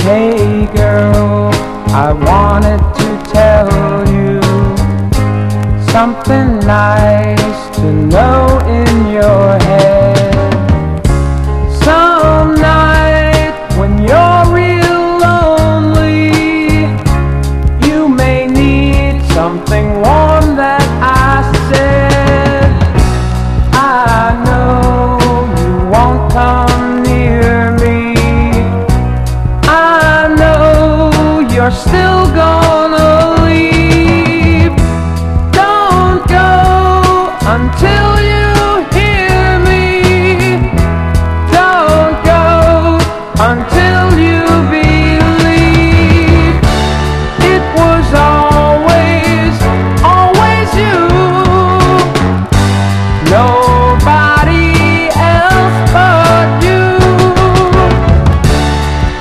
Hey girl, I wanted to tell you something nice to know in your head. Some night when you're real lonely, you may need something warm that I said. I know you won't come near me. I know you're still gone.